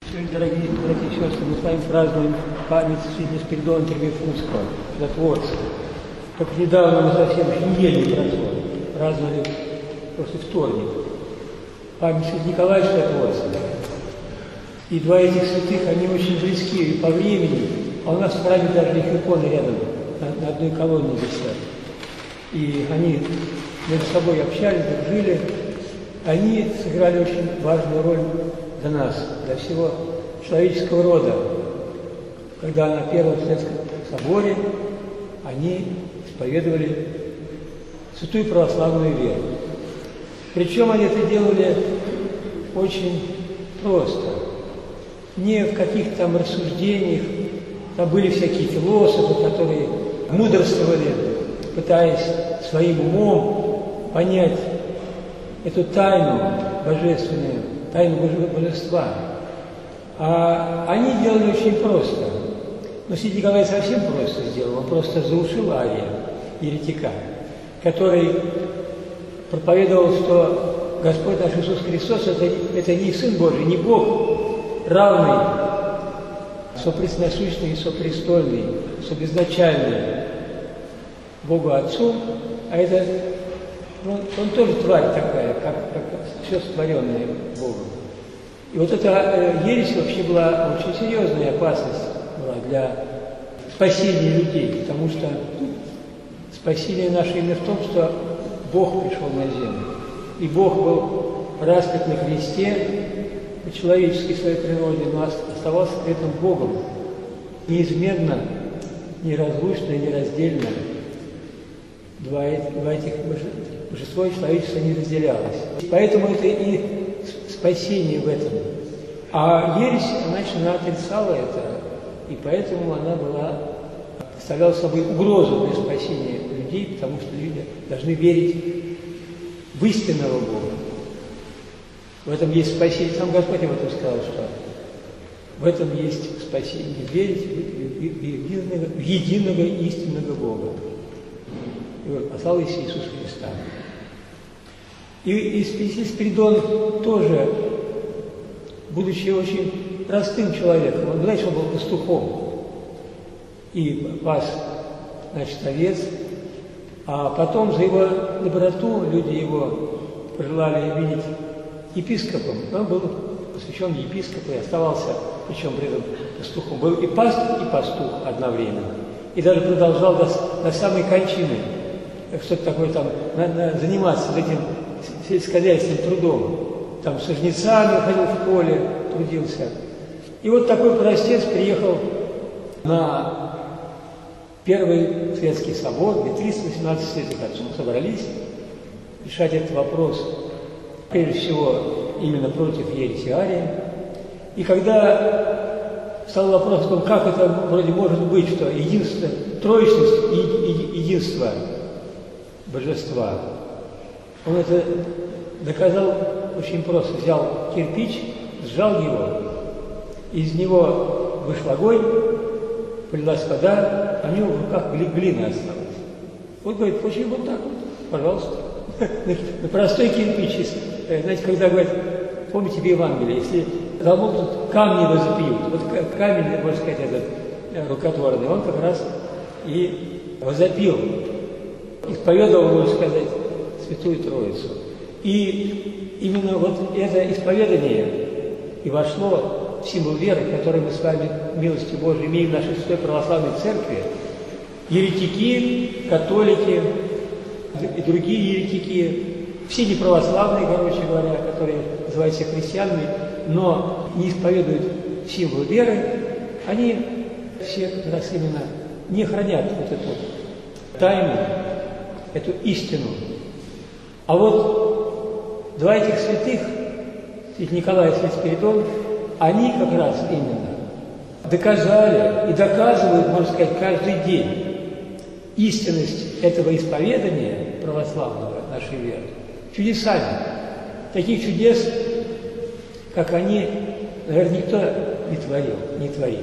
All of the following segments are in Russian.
Сегодня, дорогие братья и сестры, мы с вами празднуем память святителя Спиридона Чудотворца, чудотворца. Только недавно мы совсем недели не прошло, праздновали после вторник. Память святителя Николая Чудотворца. И два этих святых, они очень близки и по времени, а у нас в храме даже их иконы рядом, на одной колонне висят. И они между собой общались, жили. Они сыграли очень важную роль для нас, для всего человеческого рода. Когда на Первом Вселенском соборе они исповедовали святую православную веру. Причем они это делали очень просто. Не в каких-то там рассуждениях. Там были всякие философы, которые мудрствовали, пытаясь своим умом понять эту тайну божественную, тайну божества. А они делали очень просто. Но святитель Николай совсем просто сделал. Он просто заушил Ария, еретика, который проповедовал, что Господь наш Иисус Христос это не Сын Божий, не Бог, равный, сопресносущный, сопрестольный, собезначальный Богу Отцу, а это он тоже тварь такая, как все сотворенное Богом. И вот эта ересь вообще была очень серьезная опасность была для спасения людей, потому что спасение наше именно в том, что Бог пришел на землю. И Бог был распят на кресте по человеческой своей природе, но оставался при этом Богом, неизменно, неразлучно, нераздельно. Два этих божество и человечество не разделялось. Поэтому это и спасение в этом. А ересь, она отрицала это, и поэтому она представляла собой угрозу для спасения людей, потому что люди должны верить в истинного Бога. В этом есть спасение. Сам Господь об этом сказал, что в этом есть спасение. Верить в единого истинного Бога. И вот послал Иисус Христа. И святитель Спиридон тоже, будучи очень простым человеком, он, знаете, он был пастухом и пас, значит, овец, а потом за его доброту люди его пожелали видеть епископом. Он был посвящен епископу и оставался, причем при этом пастухом. Был и пастух, и пастух одновременно. И даже продолжал до самой кончины. Что-то такое там, надо заниматься этим сельскохозяйственным трудом. Там со жнецами ходил в поле, трудился. И вот такой простец приехал на Первый Светский собор, где 318 святых отцов собрались решать этот вопрос, прежде всего, именно против ереси Ария. И когда стал вопрос о том, как это вроде может быть, что единство, троечность и единство божества, он это доказал очень просто. Взял кирпич, сжал его, из него вышел огонь, полилась вода, а у него в руках глина осталась. Вот говорит, почему вот так вот? Пожалуйста. На простой кирпич. Знаете, когда говорят, помните в Евангелии, если замолкнут, камни возопьют. Вот камень, можно сказать, этот рукотворный, он как раз и возопил. Исповедовал, можно сказать, Святую Троицу. И именно вот это исповедание и вошло в символ веры, который мы с вами, милостью Божией, имеем в нашей Святой Православной Церкви. Еретики, католики и другие еретики, все неправославные, короче говоря, которые называют себя христианами, но не исповедуют символ веры, они все как раз именно не хранят вот эту тайну, эту истину. А вот два этих святых, святитель Николай и святитель Спиридон, они как раз именно доказали и доказывают, можно сказать, каждый день истинность этого исповедания православного нашей веры чудесами. Таких чудес, как они, наверное, никто не творит.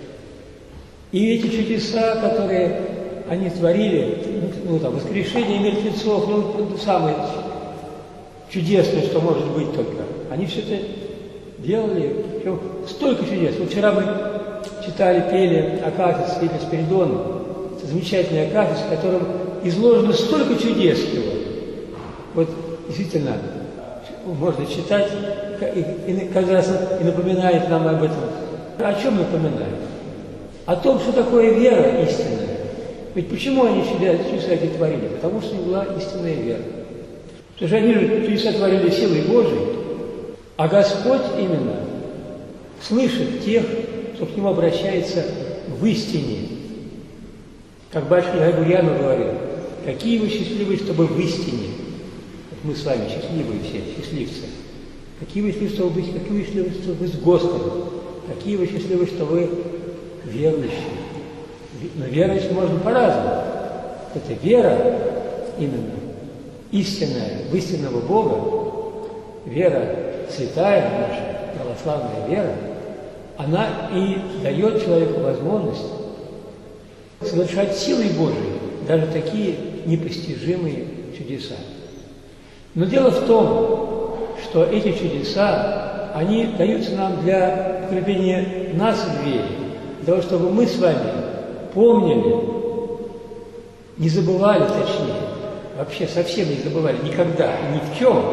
И эти чудеса, которые они творили, там, воскрешение мертвецов, самое чудесное, что может быть только, они все это делали, причем столько чудес. Вот вчера мы читали, пели акафист Святителя Спиридона. Это замечательный акафист, в котором изложено столько чудес его. Вот действительно, можно читать, и каждый раз и напоминает нам об этом. О чем напоминает? О том, что такое вера истинная. Ведь почему они чудеса эти творили? Потому что у них была истинная вера. Потому что они же чудеса творили силой Божией, а Господь именно слышит тех, кто к Нему обращается в истине. Как батюшка Григорьянов говорил, какие вы счастливые, чтобы в истине. Вот мы с вами счастливые все, счастливцы. Какие вы счастливы, чтобы быть, какие вы счастливы, чтобы быть с Господом. Какие вы счастливы, что вы верующие. Но веровать можно по-разному. Это вера именно истинная, в истинного Бога, вера святая наша, православная вера, она и дает человеку возможность совершать силой Божией даже такие непостижимые чудеса. Но дело в том, что эти чудеса, они даются нам для укрепления нас в вере, для того, чтобы мы с вами помнили, не забывали, точнее, вообще совсем не забывали никогда и ни в чем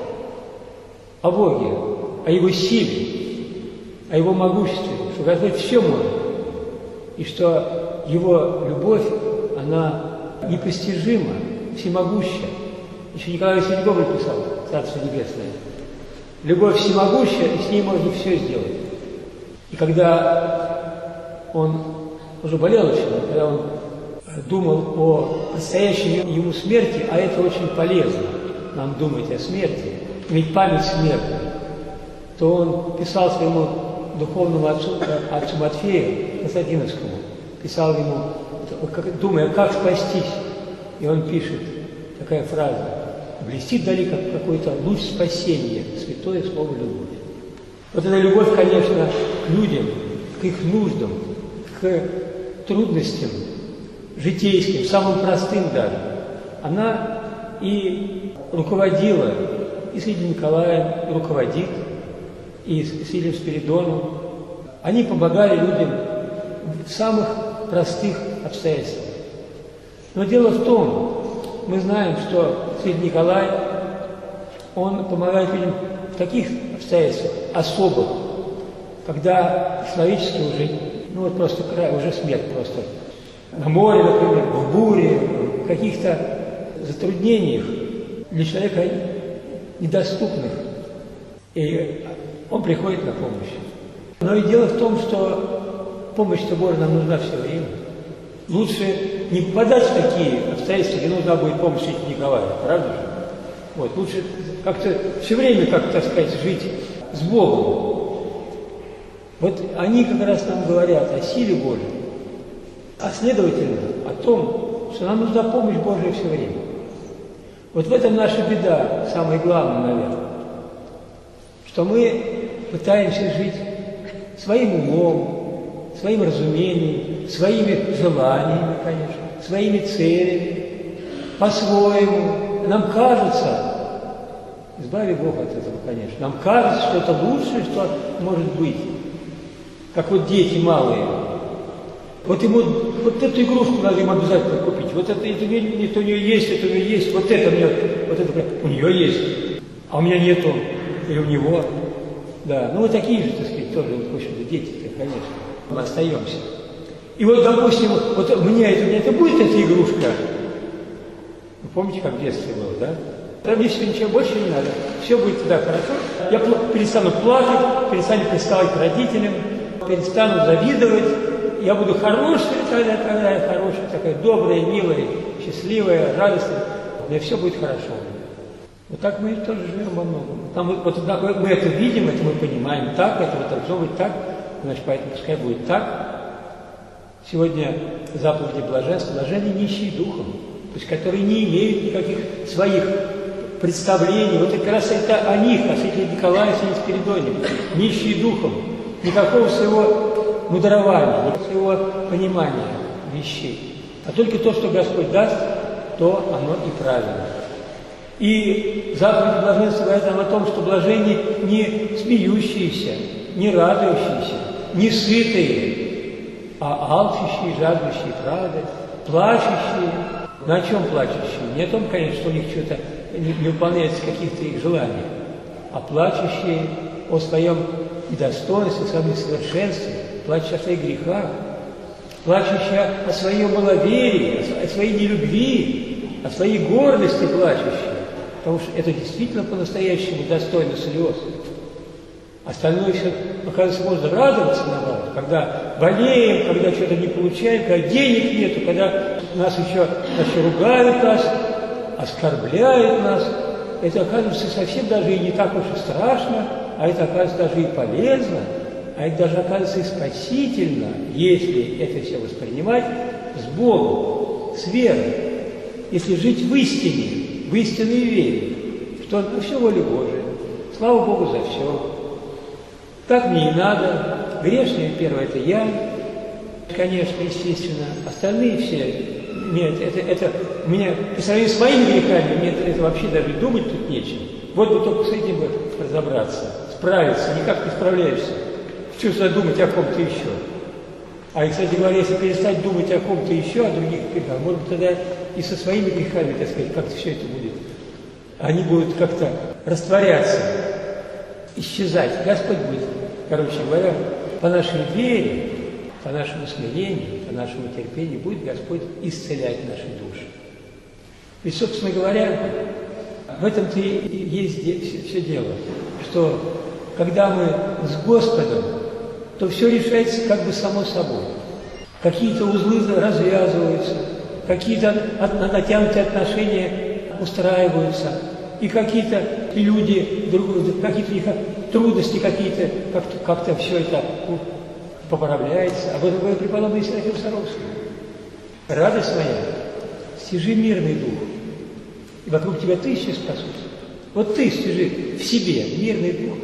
о Боге, о Его силе, о Его могуществе, что Господь все может, и что Его любовь, она непостижима, всемогуща. Еще Николай Васильевич Гоголь писал, Царство Небесное, любовь всемогущая, и с ней можно все сделать. И когда он уже болел очень, когда он думал о предстоящей ему смерти, а это очень полезно, нам думать о смерти, иметь память смертной, то он писал своему духовному отцу Матфею Константиновскому, писал ему, думая, как спастись, и он пишет, такая фраза: «Блестит вдали как какой-то луч спасения, святое слово любовь». Вот эта любовь, конечно, к людям, к их нуждам, к трудностям житейским, самым простым даже, она и руководила, и Святителем Николаем руководит, и Святителем Спиридоном. Они помогали людям в самых простых обстоятельствах. Но дело в том, мы знаем, что Святитель Николай, он помогает людям в таких обстоятельствах особых, когда человеческий уже, ну вот просто край, уже смерть просто. На море, например, в буре, в каких-то затруднениях для человека недоступных. И он приходит на помощь. Но и дело в том, что помощь-то Божия нам нужна все время. Лучше не попадать в такие обстоятельства, где нужна будет помощь Святителя Николая, правда же? Вот, лучше как-то все время, как, так сказать, жить с Богом. Вот они как раз нам говорят о силе Божьей, а следовательно о том, что нам нужна помощь Божия все время. Вот в этом наша беда, самое главное, наверное, что мы пытаемся жить своим умом, своим разумением, своими желаниями, конечно, своими целями, по-своему. Нам кажется, избави Бог от этого, конечно, нам кажется, что это лучшее, что может быть. Как вот дети малые. Вот ему, вот эту игрушку надо им обязательно купить. Вот это у нее есть, это у нее есть, вот это мне, вот это у нее есть, а у меня нету, или у него. Да, ну вот такие же, так сказать, тоже, в общем-то, дети-то, конечно, мы остаемся. И вот, допустим, вот у меня это будет эта игрушка. Вы помните, как в детстве было, да? Там мне все ничего больше не надо. Все будет тогда хорошо. Я перестану плакать, перестану приставать к родителям, перестану завидовать. Я буду хорошая, тогда я хорошая, такая добрая, милая, счастливая, радостная. Мне все будет хорошо. Вот так мы тоже живем во многом. Там, вот мы это видим, это мы понимаем так, это вот должно быть так, значит, поэтому пускай будет так. Сегодня заповеди блаженства, блаженны нищие духом, то есть которые не имеют никаких своих представлений. Вот как раз это о них, о Святителе Николае, о Святителе Спиридоне, нищие духом, никакого своего мудрования, никакого своего понимания вещей. А только то, что Господь даст, то оно и правильно. И заповедь блаженства говорит нам о том, что блаженны не смеющиеся, не радующиеся, не сытые, а алчущие, жаждущие правды, плачущие. На чем плачущие? Не о том, конечно, что у них что-то не выполняется каких-то их желаний, а плачущие о своем недостоинстве, о своем несовершенстве, плачущие о своих грехах, плачущие о своем маловерии, о своей нелюбви, о своей гордости плачущие. Потому что это действительно по-настоящему достойно слез. Остальное все, оказывается, можно радоваться, наоборот, когда болеем, когда что-то не получаем, когда денег нету, когда нас еще ругают нас, оскорбляют нас. Это, оказывается, совсем даже и не так уж и страшно, а это, оказывается, даже и полезно, а это даже, оказывается, и спасительно, если это все воспринимать с Богом, с верой, если жить в истине, в истинной вере, что на все воля Божия. Слава Богу за все. Так мне и надо. Грешный первый – это я, конечно, естественно. Остальные все, нет, это у меня, по сравнению с моими грехами, мне это вообще даже думать тут нечем. Вот бы только с этим бы разобраться, справиться, никак не справляешься. Что сюда думать о ком-то еще? А, кстати говоря, если перестать думать о ком-то еще, о других грехах, может быть, тогда и со своими грехами, так сказать, как-то все это будет. Они будут как-то растворяться, исчезать. Господь будет, короче говоря, по нашей вере, по нашему смирению, по нашему терпению будет Господь исцелять наши души. И, собственно говоря, в этом-то и есть все дело, что когда мы с Господом, то все решается как бы само собой. Какие-то узлы развязываются, какие-то натянутые отношения устраиваются, и какие-то люди, какие-то их трудности какие-то, как-то все это поправляется. Об этом говорит преподобный Серафим Саровский. Радость моя, стяжи мирный дух, и вокруг тебя тысячи спасутся. Вот ты стяжи в себе мирный дух,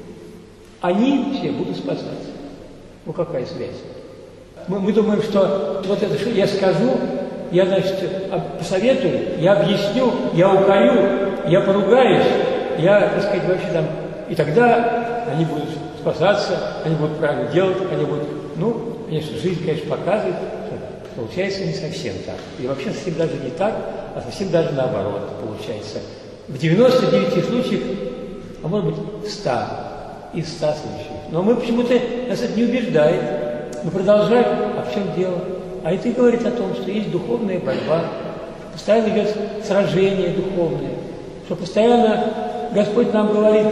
они все будут спасаться. Ну какая связь? Мы думаем, что вот это что я скажу, я, значит, посоветую, я объясню, я укорю, я поругаюсь, я, так сказать, вообще там... И тогда они будут спасаться, они будут правильно делать, они будут... Ну, конечно, жизнь, конечно, показывает, что получается не совсем так. И вообще совсем даже не так, а совсем даже наоборот получается. В 99 случаях, а может быть, в 100 из 100 случаев. Но мы почему-то, нас это не убеждает. Мы продолжаем, а в чем дело? А это и говорит о том, что есть духовная борьба, что постоянно идет сражение духовное, что постоянно Господь нам говорит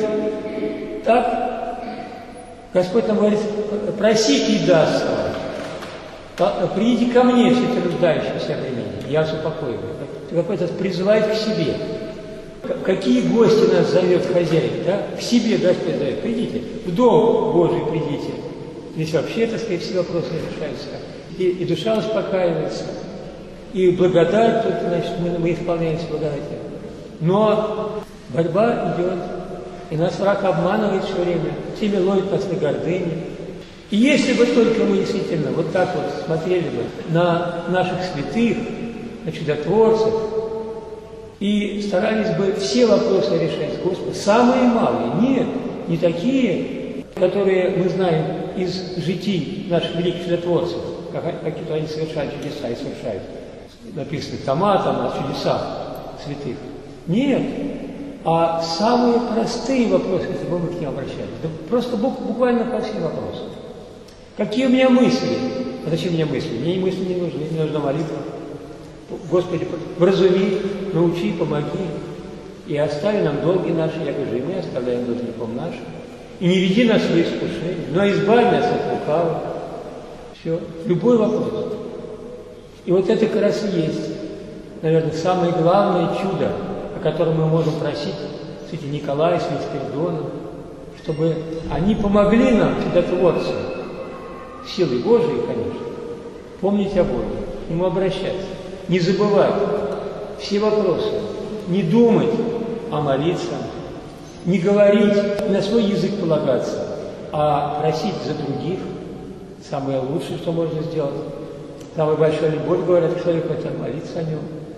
так, Господь нам говорит, просите и даст вам. Придите ко мне, все труждающиеся времени, я вас упокою. Господь нас призывает к себе. Какие гости нас зовет хозяин, да? К себе Господь зовет. Придите, в дом Божий придите. Здесь вообще, так сказать, все вопросы решаются. И душа успокаивается, и благодать, тут, значит, мы исполняемся благодатью. Но борьба идет, и нас враг обманывает все время, всеми ловит нас на гордыне. И если бы только мы действительно вот так вот смотрели бы на наших святых, на чудотворцев, и старались бы все вопросы решать с Господом, самые малые, нет, не такие, которые мы знаем из житий наших великих чудотворцев, какие-то они совершают чудеса и совершают. Написано тома там о чудесах святых. Нет, а самые простые вопросы, если бы мы к ним обращались. Да просто буквально по всем вопросам. Какие у меня мысли? А зачем мне мысли? Мне мысли не нужны, мне нужна молитва. Господи, вразуми, научи, помоги. И остави нам долги наши, я говорю, и мы оставляем должником нашим. И не веди нас в искушение, но избавь нас от лукавого. Все, любой вопрос. И вот это как раз и есть, наверное, самое главное чудо, о котором мы можем просить святителя Николая, святителя Спиридона, чтобы они помогли нам, чудотворцы, силой Божией, конечно, помнить о Боге, к Нему обращаться, не забывать все вопросы, не думать, а молиться, не говорить, не на свой язык полагаться, а просить за других. Самое лучшее, что можно сделать. Самая большая любовь, говорят, к человеку, это молиться о нем.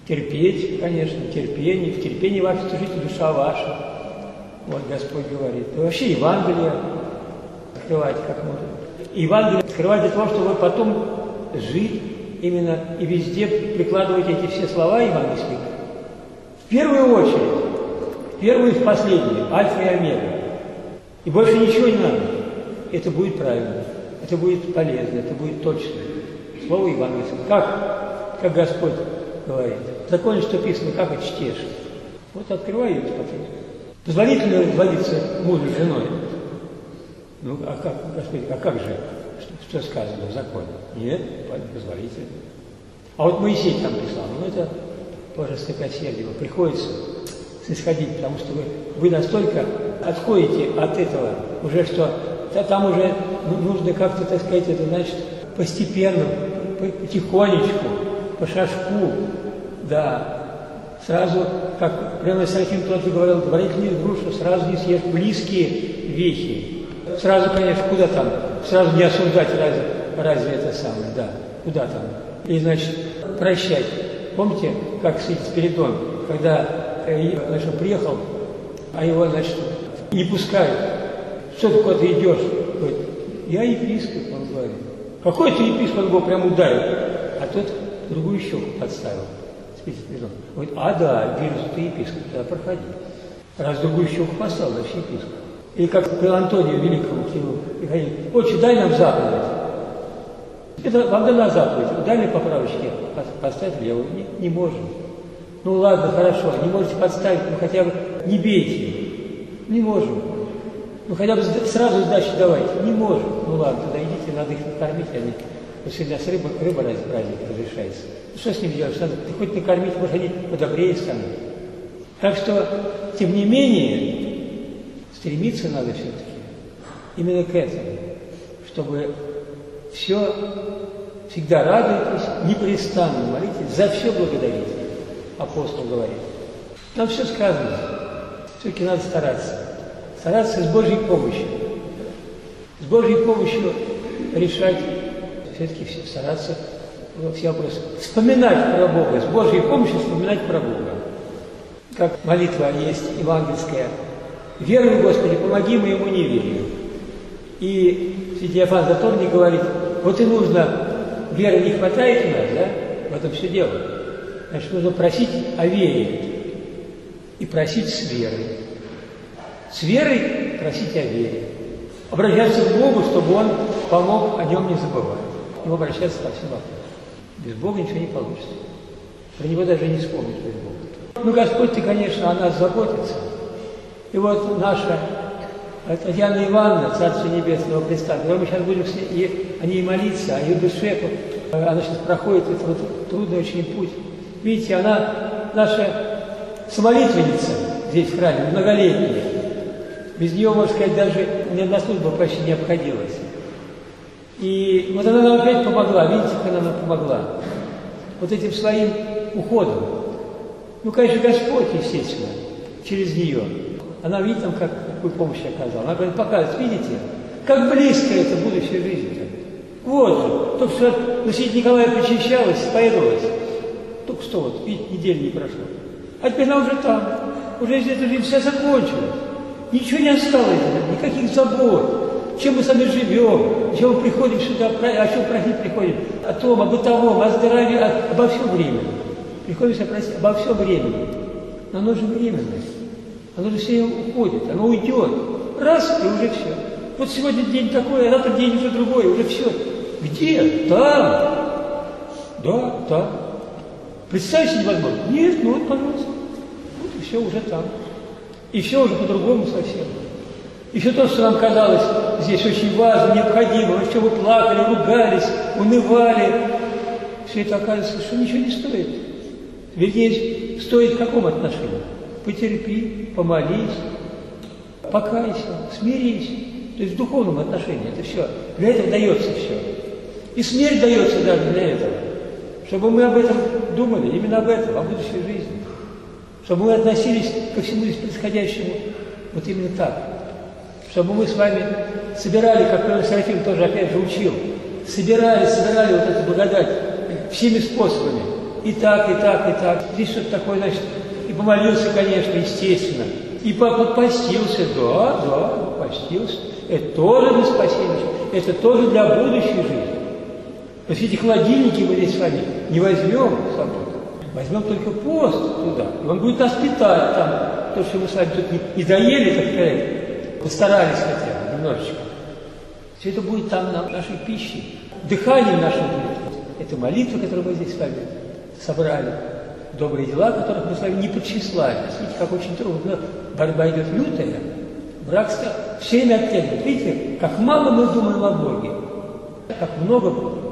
терпеть, конечно, терпение, в терпении вашей служите душа ваша. Вот Господь говорит. И вообще Евангелие открывать как можно. Евангелие открывать для того, чтобы потом жить именно и везде прикладывать эти все слова евангельские. В первую очередь, в первую и в последнюю, альфа и омега. И больше ничего не надо. Это будет правильно, это будет полезно, это будет точно. Слово евангельское. Как Господь говорит. Законе, что писано, как отчтешь. Вот открываю и смотри. Позволительно разводиться мужу с женой? Ну, а как, Господи, а как же? Что сказано в законе? Нет, позволительно. А вот Моисей там писал, ну это тоже стыкосердие, приходится снисходить, потому что вы настолько отходите от этого уже, что там уже нужно как-то, так сказать, это значит постепенно, потихонечку, по шажку, да. Сразу, как прямо Серафим тот же говорил, говорить не друг, что сразу не съешь близкие вехи. Сразу, конечно, куда там? Сразу не осуждать, разве это самое, да, куда там? И, значит, прощать. Помните, как святитель Спиридон, когда, значит, он приехал, а его, значит, не пускают. Что ты куда-то идешь? Говорит, я епископ, он говорит. Какой ты епископ? Он его прям ударил. А тот другую щеку подставил. Говорит, а да, вижу, ты епископ, тогда проходи. Раз другую щеку поставил, значит епископ. Или как при Антонию Великому к нему, и говорит, отче, дай нам заповедь. Это вам дана заповедь, дай мне по правочке, поставь левую. Не можем. Ну ладно, хорошо, не можете подставить, ну хотя бы не бейте. Не можем. Ну хотя бы сразу сдачи давайте. Не можем. Ну ладно, тогда идите, надо их накормить, они... Сегодня с рыба ради праздника разрешается. Что с ним делать? Надо хоть накормить, может, они подобрее станут. Так что, тем не менее, стремиться надо все-таки именно к этому, чтобы все всегда радуйтесь, непрестанно молитесь, за все благодарите. Апостол говорит. Там все сказано. Все-таки надо стараться. Стараться с Божьей помощью. С Божьей помощью решать все-таки стараться все вопросы. Вспоминать про Бога, с Божьей помощью вспоминать про Бога. Как молитва есть евангельская. Веруй, Господи, помоги моему неверию. И святитель Иофан Заторник говорит, вот и нужно, веры не хватает у нас, да? В этом все дело. Значит, нужно просить о вере. И просить с верой. С верой просить о вере. Обращаться к Богу, чтобы Он помог о Нем не забывать. Ему обращаться по всем вопросам. Без Бога ничего не получится. Про Него даже не вспомнить без Бога. Ну, Господь, Ты, конечно, о нас заботится. И вот наша Татьяна Ивановна, Царство Небесного Христа, когда мы сейчас будем о ней молиться, о ее душе, она сейчас проходит этот вот трудный очень путь. Видите, она наша самолитвенница здесь в храме, многолетняя. Без нее, можно сказать, даже ни одна служба почти не обходилась. И вот она нам опять помогла, видите, как она нам помогла. Вот этим своим уходом. Ну, конечно, Господь, естественно, через нее. Она, видите, там, какую помощь оказала. Она говорит, показывает, видите, как близко это будущая жизнь. Вот же, только что на Святителя Николая причащалась, исповедовалась. Только что вот, видите, недели не прошло. А теперь она уже там. Уже эта жизнь вся закончилась. Ничего не осталось, никаких забот. Чем мы сами живем, чем мы приходим сюда, о чем просить приходим? О том, о бытовом, о здоровье, обо всем времени. Приходим сюда просить обо всем времени. Но оно же временное. Оно же все уходит, оно уйдет. Раз, и уже все. Вот сегодня день такой, а завтра день уже другой, уже все. Где? Там. Да, там. Представить себе невозможно. Нет, ну вот, пожалуйста. Вот и все уже там. И все уже по-другому совсем. И все то, что нам казалось здесь очень важно, необходимо, во чем мы плакали, ругались, унывали, все это оказывается, что ничего не стоит. Вернее, стоит в каком отношении? Потерпи, помолись, покайся, смирись. То есть в духовном отношении это все. Для этого дается все. И смерть дается даже для этого. Чтобы мы об этом думали, именно об этом, о будущей жизни. Чтобы мы относились ко всему здесь происходящему вот именно так. Чтобы мы с вами собирали, как Павел Серафим тоже опять же учил, собирали вот эту благодать всеми способами. И так, и так, и так. Здесь что-то такое, значит, и помолился, конечно, естественно. И попостился, да, постился. Это тоже для спасения, это тоже для будущей жизни. То есть эти холодильники мы здесь с вами не возьмем с собой. Возьмем только пост туда. И он будет нас питать там. То, что мы с вами тут не доели, так сказать, постарались хотя бы немножечко. Все это будет там на нашей пище. Дыханием нашим будет. Это молитва, которую мы здесь с вами собрали. Добрые дела, которых мы с вами не подчисляли. Видите, как очень трудно. Борьба идет лютая. Враг все время оттягивает. Видите, как мало мы думаем о Боге. Как много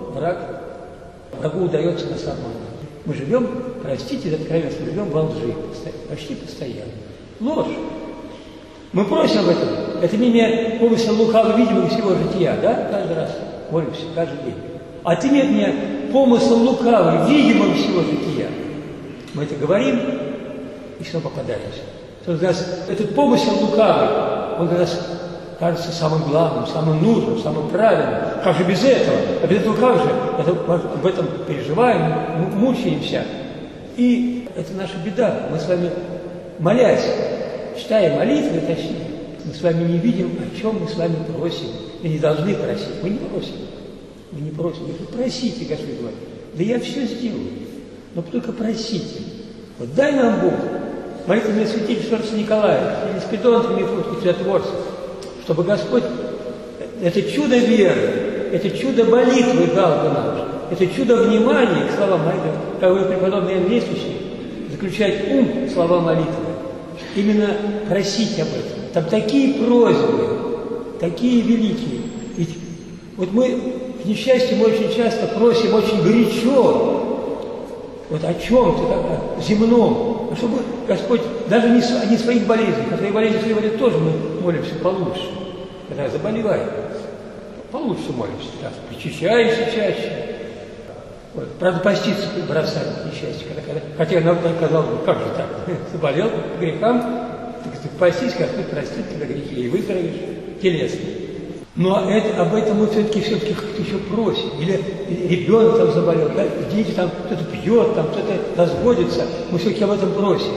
врагу удается нас обмануть. Мы живем, простите за откровенность, мы живем во лжи почти постоянно. Ложь. Мы просим об этом. Это имя помысла лукавого видимого всего жития, да? Каждый раз молимся, каждый день. А ты мне помысл лукавый, видимого всего жития. Мы это говорим и снова попадаемся. То есть этот помысел лукавый, он для нас кажется самым главным, самым нужным, самым правильным. Как же без этого? А без этого как же? Об этом переживаем, мучаемся. И это наша беда. Мы с вами, молясь, читая молитвы, точнее, мы с вами не видим, о чем мы с вами просим. Мы не должны просить. Мы не просим. Мы не просим. Вы просите, Господь говорит. Да я все сделаю. Но только просите. Вот дай нам Бог. Молитвенный святитель Шорца Николая, или Спидонцев, Мефодий, Чудотворцев, чтобы Господь это чудо веры, это чудо молитвы дал бы нам, это чудо внимания к словам молитвы, как вы, преподобный Иоанн Вестующий, заключает ум слова молитвы. Именно просить об этом. Там такие просьбы, такие великие. Ведь вот мы, к несчастью, мы очень часто просим очень горячо, вот о чем-то, о земном, а чтобы Господь, даже не о своих болезнях, о своих болезнях говорит, тоже мы молимся получше, когда заболеваем, получше молимся, да, причащаемся чаще. Вот. Правда, поститься бросаем к несчастью, хотя нам казалось бы, как же так, заболел грехам, так постись, Господь простит тебя грехи, и выздоровеешь телесно. Но об этом мы все-таки как-то еще просим. Или ребенок там заболел, да? Дети там кто-то пьет, там кто-то разводится. Мы все-таки об этом просим.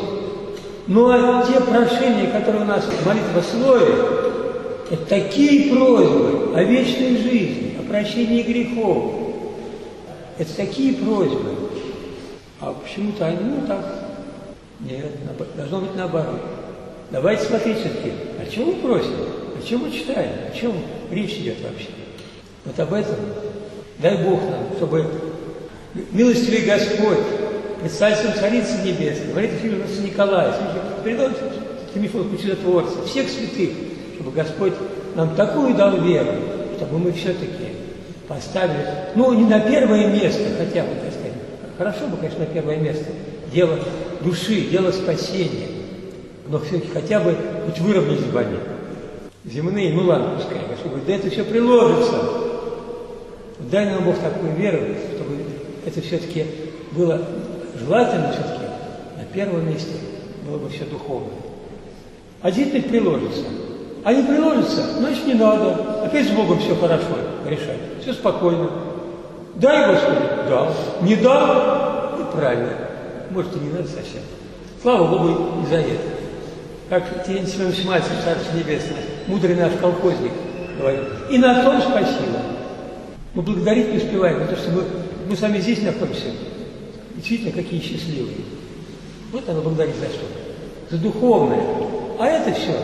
Но те прошения, которые у нас в молитвословии, это такие просьбы о вечной жизни, о прощении грехов. Это такие просьбы. А почему-то они, так. Нет, должно быть наоборот. Давайте смотреть все-таки, о чем мы просим, о чем мы читаем, о чем речь идет вообще. Вот об этом дай Бог нам, чтобы милостивый Господь, предстательством Царицы Небесной, молитва Святого Николая, Святого Мефодия Чудотворца, всех святых, чтобы Господь нам такую дал веру, чтобы мы все-таки поставили, не на первое место, хотя бы, так сказать, хорошо бы, конечно, на первое место, дело души, дело спасения, но все-таки хотя бы хоть выровнять звания. Земные, ладно, пускай, Господь говорит, да это все приложится. Дай нам Бог такую веру, чтобы это все-таки было желательно все-таки на первом месте было бы все духовное. А действительно приложится. А не приложится, значит не надо. Опять с Богом все хорошо решать, все спокойно. Дай, Господи, дал. Не дал, правильно. Может, и не надо совсем. Слава Богу и за это. Как Терентий Семенович Мальцев, Царство Небесное, мудрый наш колхозник, говорит. И на том спасибо. Мы благодарить не успеваем, потому что мы с вами здесь находимся. Действительно, какие счастливые. Вот надо благодарить за что? За духовное. А это все,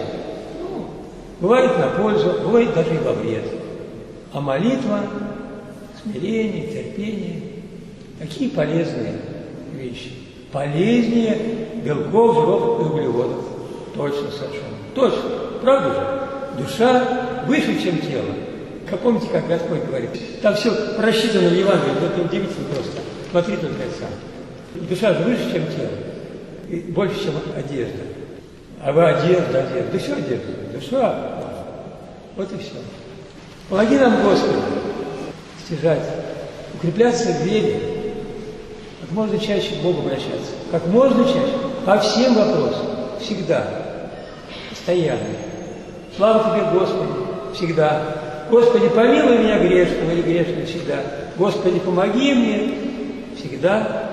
бывает на пользу, бывает даже и во вред. А молитва, смирение, терпение, такие полезные вещи. Полезнее белков, жиров и углеводов. Точно совершенно. Точно. Правда же? Душа выше, чем тело. Помните, как Господь говорит? Там все рассчитано в Евангелии, это удивительно просто. Смотри только это сам. Душа же выше, чем тело. И больше, чем одежда. А вы одежда. Да все одежда. Душа. Вот и все. Помоги нам, Господи, стяжать, укрепляться в вере, как можно чаще к Богу обращаться. Как можно чаще. По всем вопросам. Всегда. Постоянно. Слава Тебе, Господи, всегда. Господи, помилуй меня грешного или грешного всегда. Господи, помоги мне всегда.